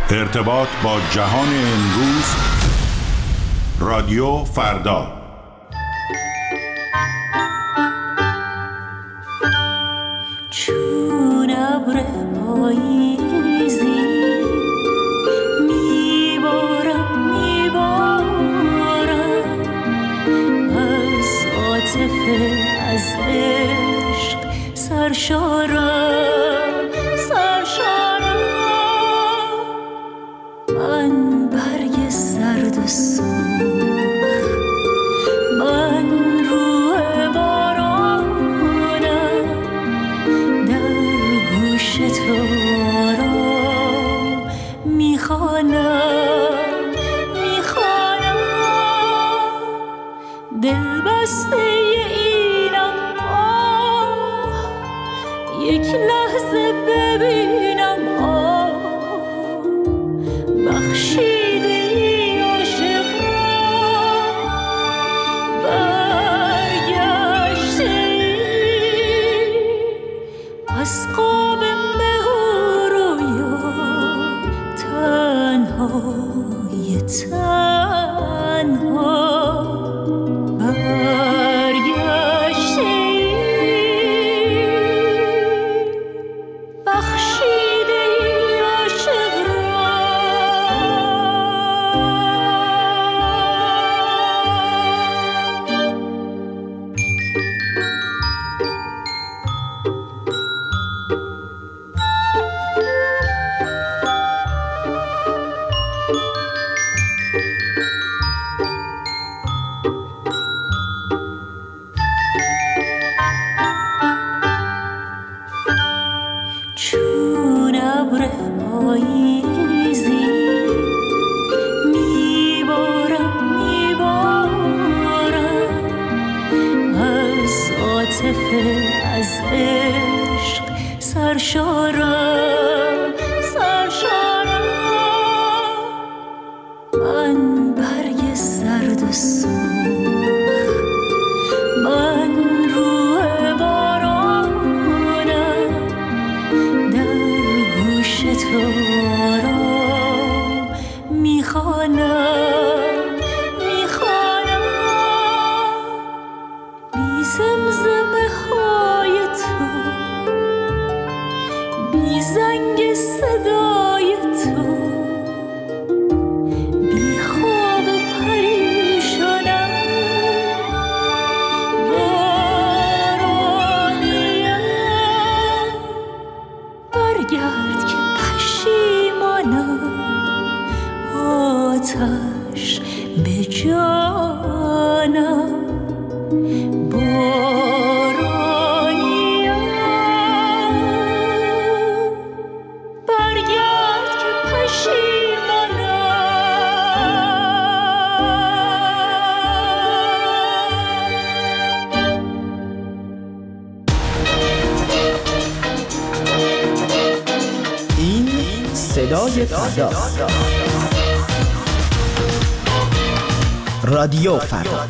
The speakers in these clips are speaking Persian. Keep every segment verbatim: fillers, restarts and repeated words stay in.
ارتباط با جهان امروز، رادیو فردا. چون ابر پاییزی میبارم میبارم از عاطفه، از عشق سرشارم سرشارم. من برگ سرد و سرخ، من روح بارانم، در گوش تو آرام میخوانم میخوانم. دل بسته اینم، آه یک لحظه ببینم، آه بخشیده ای عاشق را، برگشته ای از قاب مهر و یا تنهای تنها، برگشته ای بخشیده ای عاشق را. چون ابر پاییزی میبارم میبارم از عاطفه، از عشق سرشارم سرشارم. من برگ سرد و سرخ، من روح بارانم، در گوش تو آرام میخوانم میخوانم. بی زمزمه های تو، بی زنگ صدای تو، بی خواب و پریشانم، بارانیم. برگرد که پشیمانم، آتش به جانم، بارانیم. برگرد که پشیمانم. این صدای فرداست. رادیو فردا.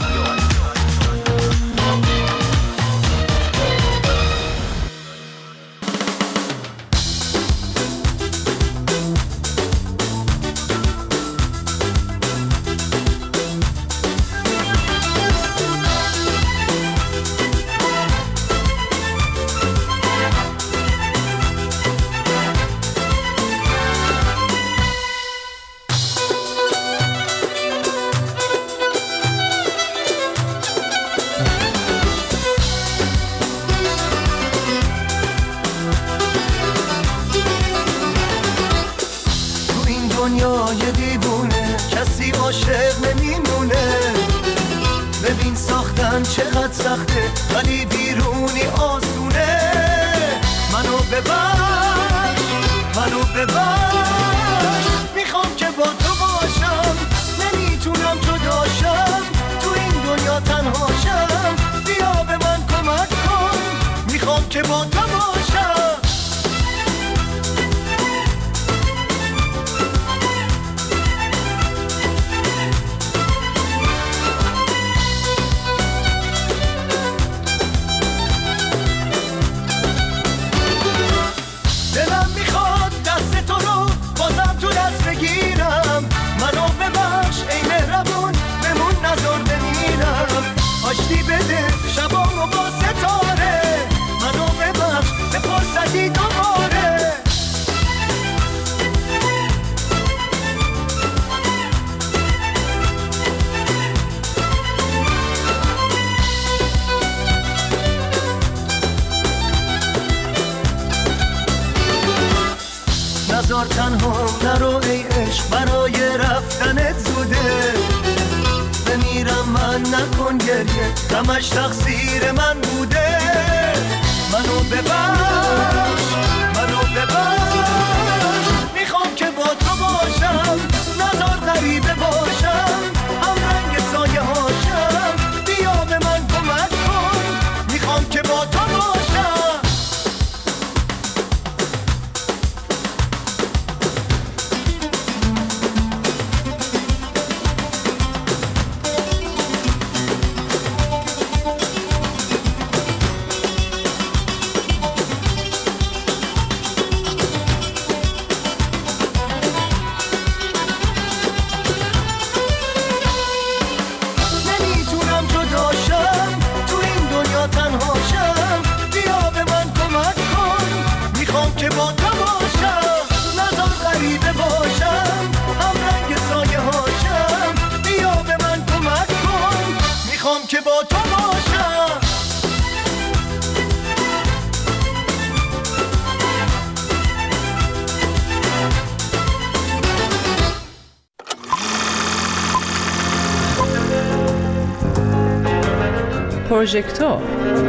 دنیای دیوونه کسی عاشق نمیمونه. ببین ساختن چقدر سخته ولی بیرونی آسونه. منو ببخش منو ببخش، میخوام که با تو باشم، نمیتونم جداشم، تو این دنیا تنهاشم. بیا به من کمک کن، میخوام که با تو باشم. دلم میخواد دست تو رو بازم تو دست نزار تنها نرو ای عشق برای رفتنت زوده بمیرم من نکن گریه غمش تقصیر من بوده منو ببخش منو ببخش میخوام که با تو باشم نزار غریبه باشم هم رنگ سایه هاشم بیا به من کمک کن میخوام که با تو باشم که با تو باشم پروژکتور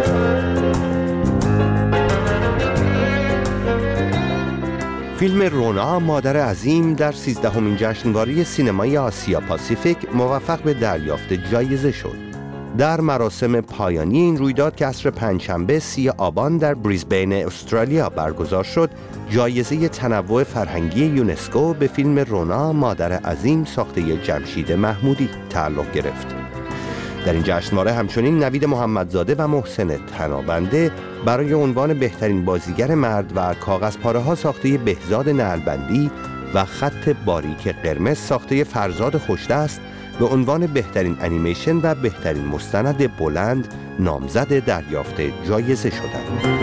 فیلم رونا مادر عظیم در سیزدهمین جشنواره سینمای آسیا پاسیفیک موفق به دریافت جایزه شد. در مراسم پایانی این رویداد که عصر پنجشنبه سی آبان در بریزبین استرالیا برگزار شد، جایزه تنوع فرهنگی یونسکو به فیلم رونا مادر عظیم ساخته جمشید محمودی تعلق گرفت. در این جشنواره همچنین نوید محمدزاده و محسن تنابنده برای عنوان بهترین بازیگر مرد و کاغذپاره ها ساخته بهزاد نعلبندی و خط باریک قرمز ساخته فرزاد خوشدست به عنوان بهترین انیمیشن و بهترین مستند بلند نامزد دریافت جایزه شدند.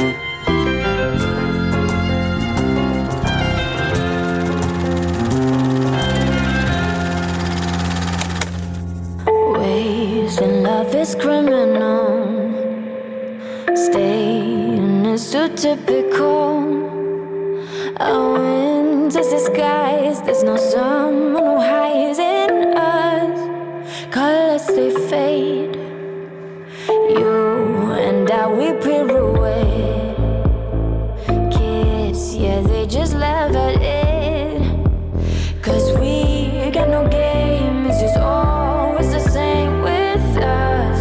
Love is criminal, staying is too typical. Our winds is disguise, there's no summer, no highs in us. Colors they fade, you and I we pirouette. Kids, yeah they just laugh at it. Cause we got no game, it's just always the same with us.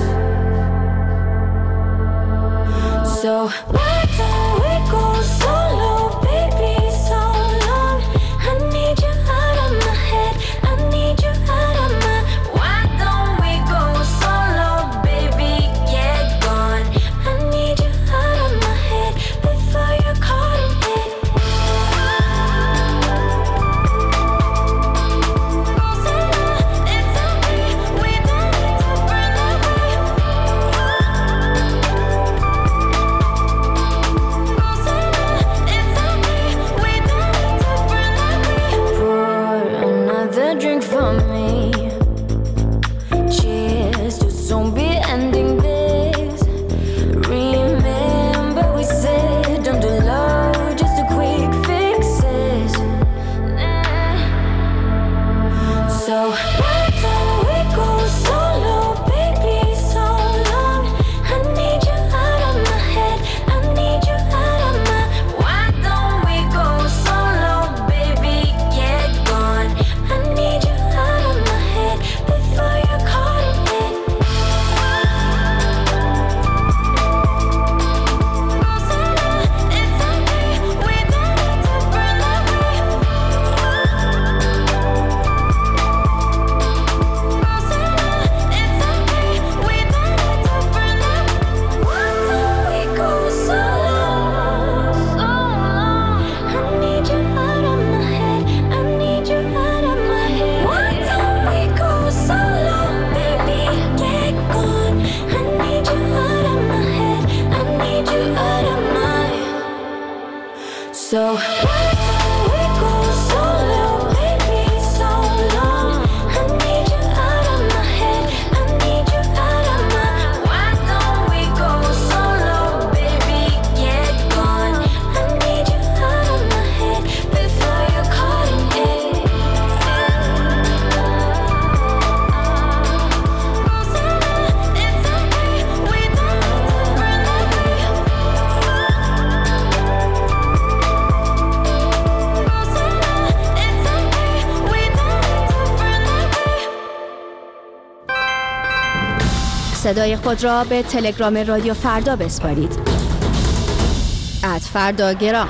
So why don't we go solo, baby, so long? I need you out of my head, I need you out of my. Why don't we go solo, baby, get gone? I need you صدای خود را به تلگرام رادیو فردا بسپارید. ات فرداگرام.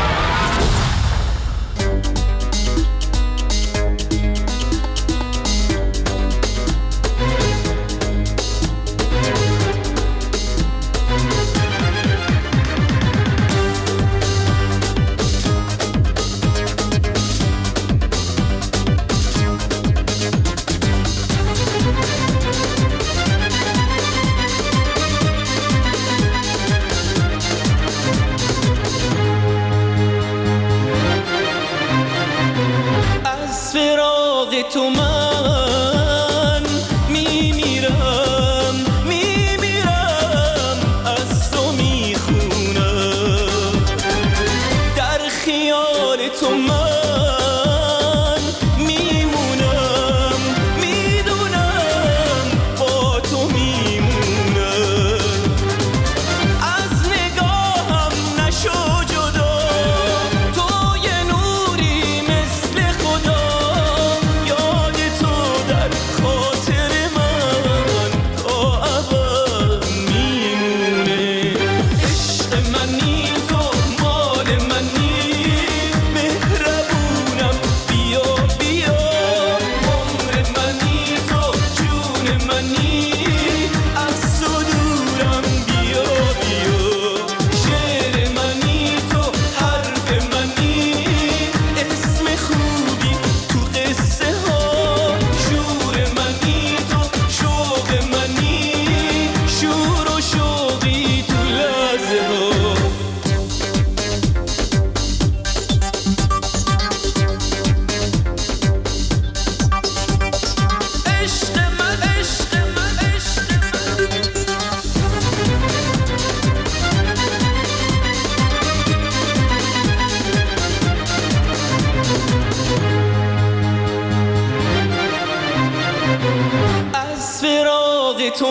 تو من میمیرم میمیرم از تو میخونم در خیال تو من میمونم میدونم با تو میمونم از نگاهم نشو جدا تو یه نوری مثل خدا تو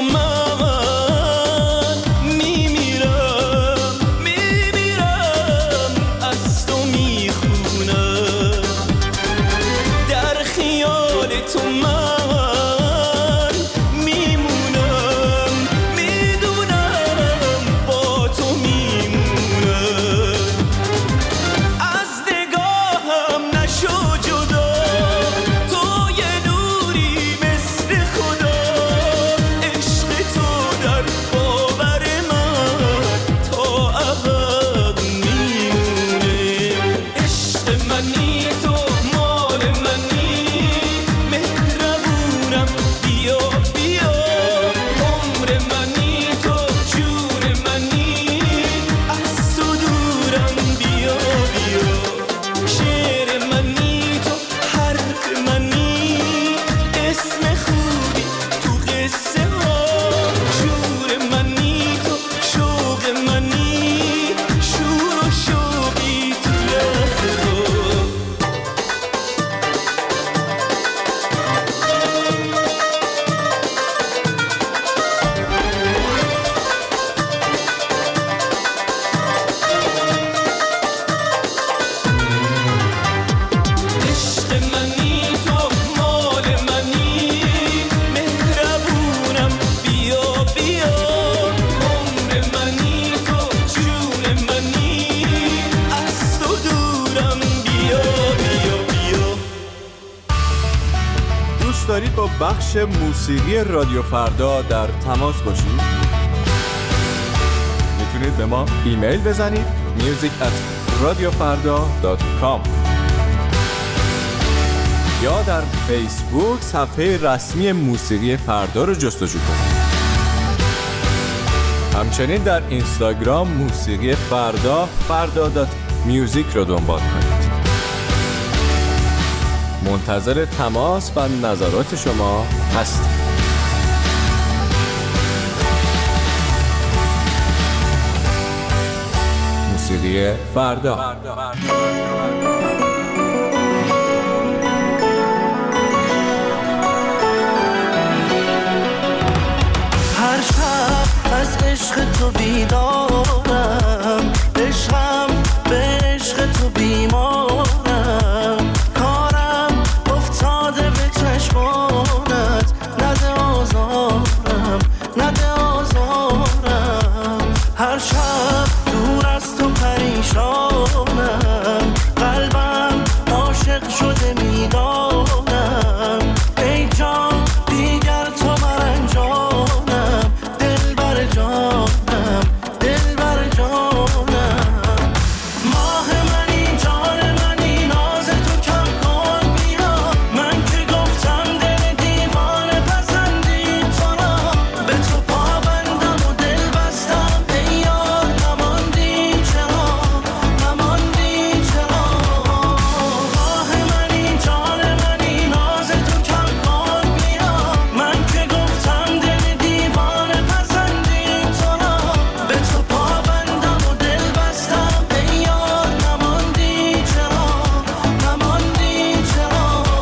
من میمیرم میمیرم از تو میخونم در خیال تو من میمونم میدونم با تو میمونم از نگاهم نشو جدا تو یه نوری مثل خدا دارید با بخش موسیقی رادیو فردا در تماس باشید؟ میتونید به ما ایمیل بزنید music at radiofarda dot com یا در فیسبوک صفحه رسمی موسیقی فردا رو جستجو کنید. همچنین در اینستاگرام موسیقی فردا فردا دات میوزیک رو دنبال کنید. منتظر تماس و نظرات شما هستیم. موسیقی فردا. هر شب از عشق تو بیدارم، عشقم به عشق تو بیمارم، کارم افتاده به چشمانت، نده آزارم، نده بیگانم ای جان دیگر تو مرنجانم دل بر جانم دل بر جانم ماه منی جان منی ناز تو کم کن بیا من که گفتم دل دیوانه پسندی تو را به تو پابندم و دل بستم ای یار نماندی چرا نماندی چرا ماه منی جان منی ناز تو کم کن بیا من که گفتم دل دیوانه پسندی تو را به تو پابندم و دل بستم ای یار نماندی چرا نماندی چرا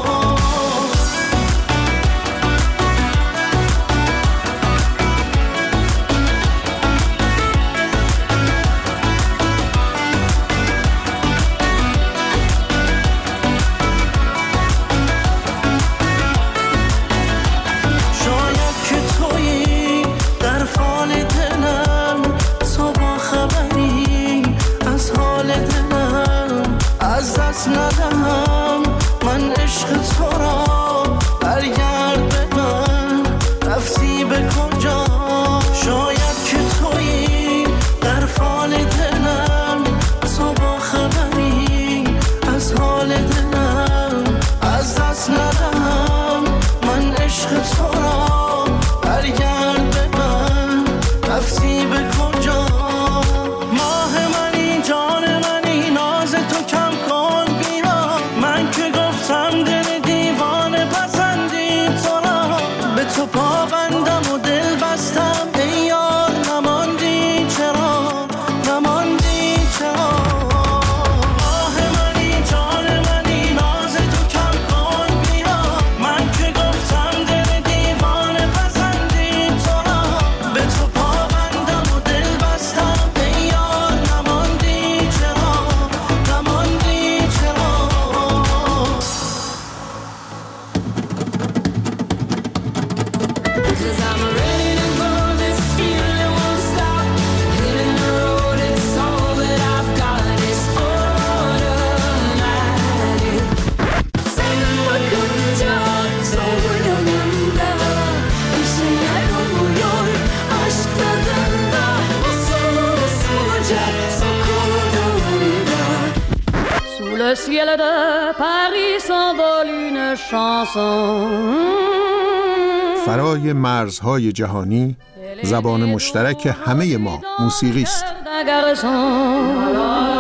شاید که تویی در فال دلم تو با خبری از حال دلم از دست ندهم من عشق تو را برگرد به من رفتی به کجا شاید که تویی در فال دلم تو با خبری از حال دلم از دست ندهم من عشق تو را برگرد به من رفتی به کجا ماه منی جان منی ناز تو کم کن بیا من که گفتم دل دیوانه پسندی تو را به تو پابندم و دل بستم ای یار نماندی چرا نماندی چرا ماه منی جان منی ناز تو کم کن بیا من که گفتم دل دیوانه پسندی تو را به تو پابندم و دل بستم ای یار نماندی چرا نماندی چرا Cause I'm ready to go, this feeling won't stop. Hitting the road, it's all that I've got. It's automatic. Saying what could you so yanımda bir şeyler oluyor aşk tadında usul usulca sokulduğunda. Sous le ciel de Paris s'envole une chanson. فرای مرزهای جهانی زبان مشترک همه ما موسیقی است. d'un garçon.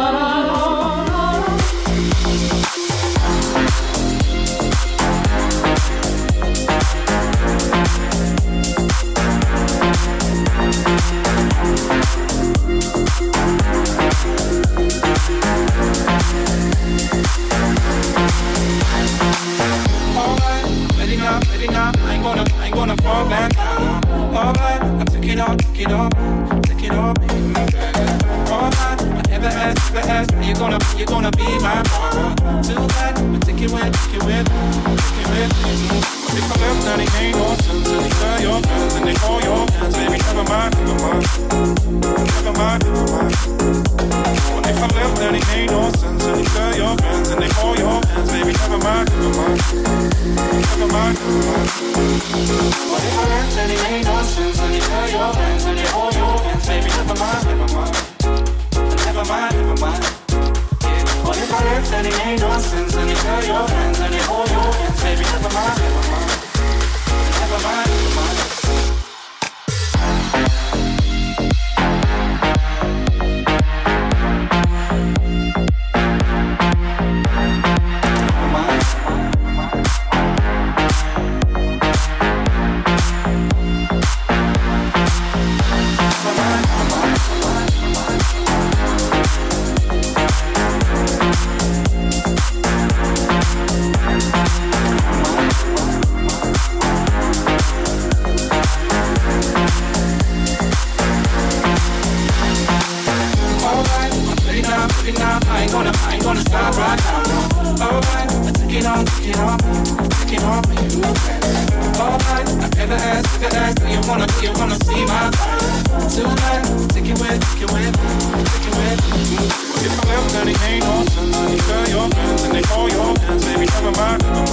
Alright, ready now, ready now. I ain't gonna, I ain't gonna fall back down. Alright, I took it off, took it off, took it off, baby. Alright, I never asked, never asked. You're gonna, you're gonna be my brother. Too bad, but take it with, take it with, take it with. If I left, then it ain't no sense. And they tell your friends and they call your hands, baby. Never mind, never mind, never mind, never mind. Well, if I left, then it ain't no sense. And they tell your friends and they call your hands, baby. Never mind, never mind, never mind, never mind. Well, if I left, then it ain't no sense. And they tell your friends and they call your hands, baby. Never mind, never mind, never mind, never mind. What if I left and it ain't no sense? And you tell your friends and they hold your hands, baby, never mind, never mind, never mind, never mind. If I left, then it ain't no sense. And you tell your friends and they call your hands, baby, never mind, never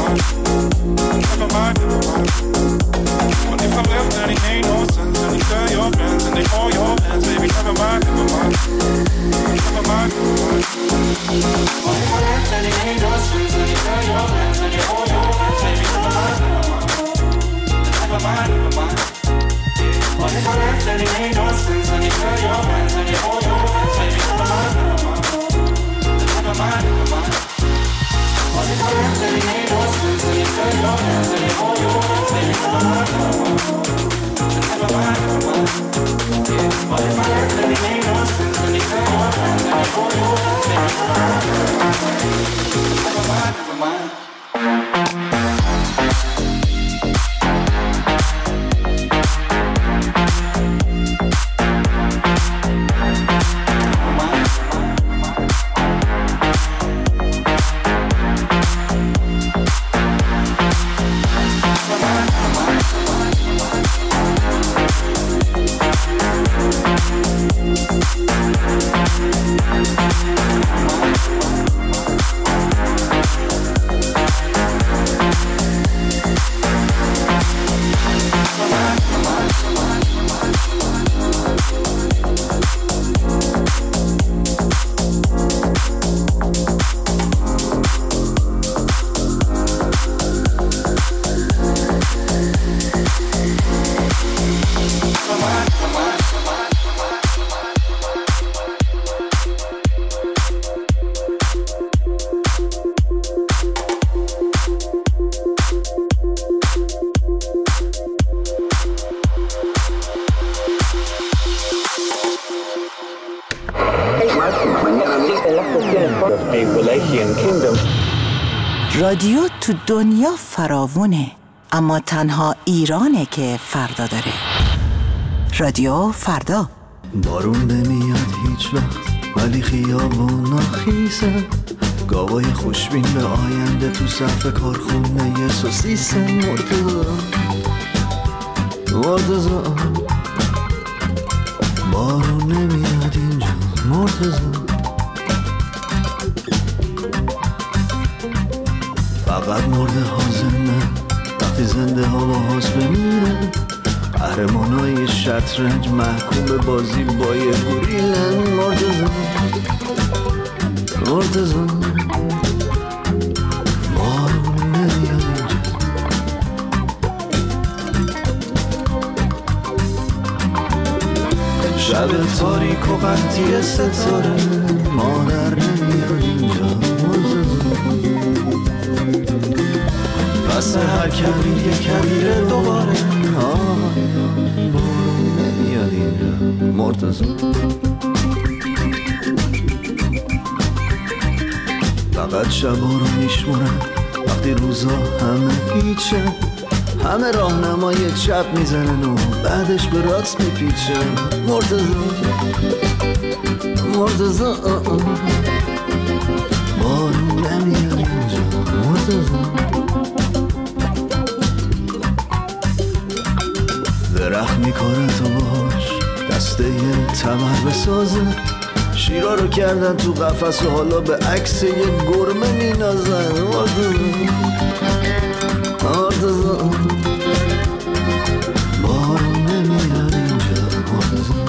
رادیو تو دنیا فراوونه، اما تنها ایرانه که فردا داره. رادیو فردا. بارون نمیاد هیچ وقت ولی خیابونا خیسه، گاوای خوشبین به آینده تو صف کارخونه یه سوسیسه. مرتضی مرتضی بارون نمیاد اینجا. مرتضی فقط مرده ها زنده وقتی زنده ها با هاست بمیره. قهرمانای شطرنج محکوم به بازی با یه گوریلن. مرتضی مرتضی بارون نمیاد اینجا. شب تاریک و قطعی ستاره مادر نمیاد اینجا. مرتضی پس هر کبیر یه کبیره دوباره. بارون نمیاد اینجا. مرتضی فقط شبا رو میشمونن وقتی روزا همه هیچه، همه راهنمای چپ میزنن و بعدش به راست میپیچه. مرتضی مرتضی بارون نمیاد اینجا. مرتضی درخت میکنه تو باش دسته یه تمر بسازه، شیرا رو کردن تو قفس و حالا به عکس یه گرمه مینازن. مرتضی مرتضی بارون نمیاد اینجا. مرتضی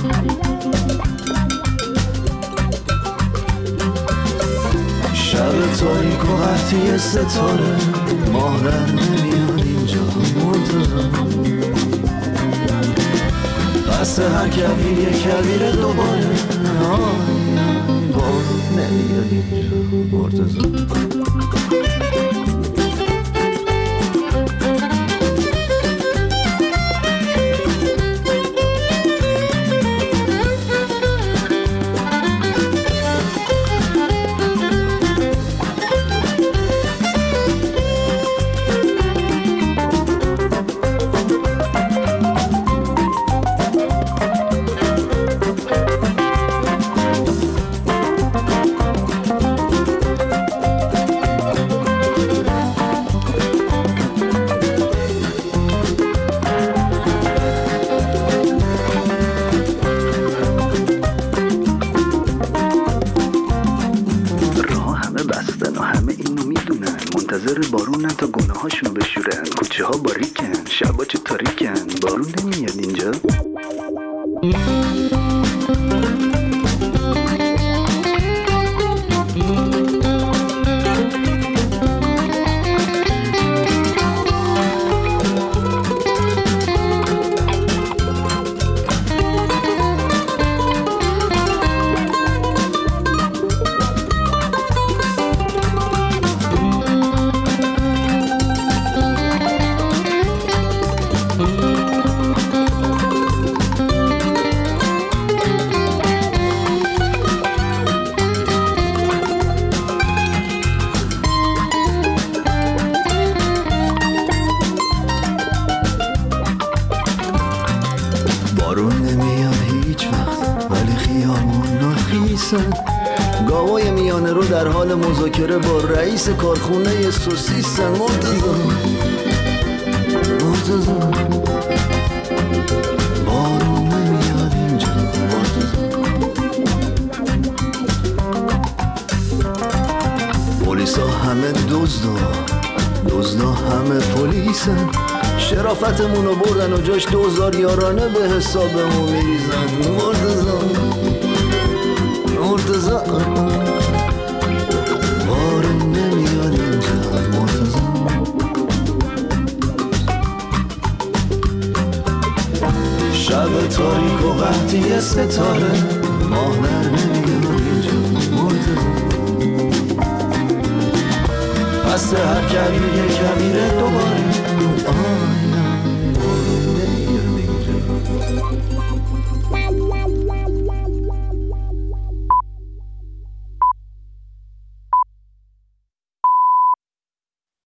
شب تاریک و قطعی ستاره مادر نمیاد اینجا. مرتضی پس هر کبیر یه کبیر دوباره. بارون نمیاد اینجا. مرتضی بارونن تا گناه هاشونو بشورن. کوچه ها باریکن، شبا چه تاریکن. بارون نمیاد اینجا. خونه رو در حال مذاکره با رئیس کارخونه سوسیسن. مرتضی مرتضی بارون نمیاد اینجا. مرتضی پلیسا همه دزدا، دزدا همه پلیسن. شرافتمونو بردن و جاش دوزار یارانه به حسابمون میریزن. مرتضی مرتضی بارون نمیاد اینجا. مرتضی شب تاریک و قحطی ستاره، ماه در نمیاد اینجا. مرتضی پس هر کبیر یه کبیره دوباره. آه